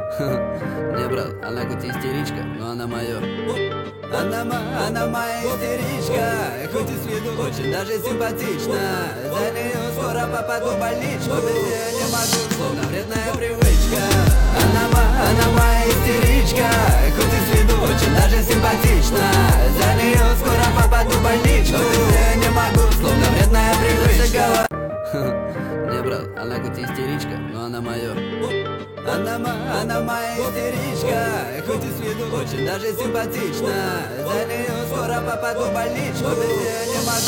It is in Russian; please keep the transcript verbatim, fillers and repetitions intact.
Не, брат, она хоть и истеричка, но она моё. Она, ма, она моя истеричка, хоть и с виду очень даже симпатична. За неё скоро попаду в больничку, без неё не могу, словно вредная привычка. Она, ма, она моя истеричка, хоть и с виду очень даже симпатична. За неё скоро попаду в больничку, без неё не могу, словно вредная привычка. Не, брат, она хоть и истеричка, но она моё. Она, ма, она моя истеричка, хоть и с виду очень даже симпатична. За неё скоро попаду в больничку, без неё не могу.